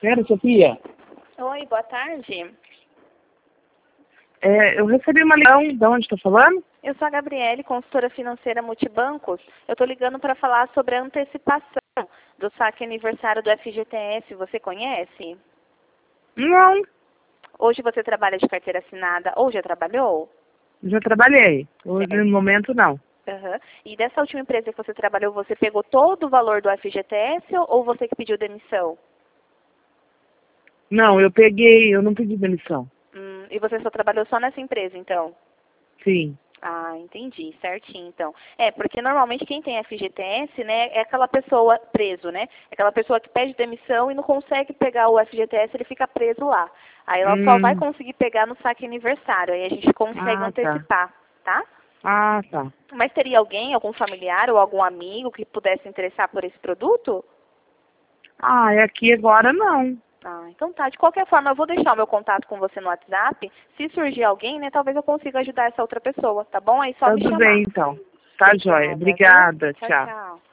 Pera, Sofia. Oi, boa tarde. Eu recebi uma ligação. De onde está falando? Eu sou a Gabriele, consultora financeira Multibancos. Eu estou ligando para falar sobre a antecipação do saque aniversário do FGTS. Você conhece? Não, Hoje você trabalha de carteira assinada ou já trabalhou? já trabalhei. Hoje, Certo. no momento, não. Aham. E dessa última empresa que você trabalhou, você pegou todo o valor do FGTS ou você que pediu demissão? Não, eu não pedi demissão. E você só trabalhou só nessa empresa, então? Sim. Ah, entendi, certinho, então. Porque normalmente quem tem FGTS, né, é aquela pessoa preso, né? É aquela pessoa que pede demissão e não consegue pegar o FGTS, ele fica preso lá. Aí ela só vai Hum, conseguir pegar no saque aniversário, aí a gente consegue tá. antecipar, tá? Ah, tá. Mas teria alguém, algum familiar ou algum amigo que pudesse interessar por esse produto? É aqui agora não. Ah, então tá. De qualquer forma, eu vou deixar o meu contato com você no WhatsApp. Se surgir alguém, né, talvez eu consiga ajudar essa outra pessoa, tá bom? Aí só me Tudo bem, chamar. então. Tá, joia. Obrigada, viu? Obrigada. Tchau, Tchau. tchau.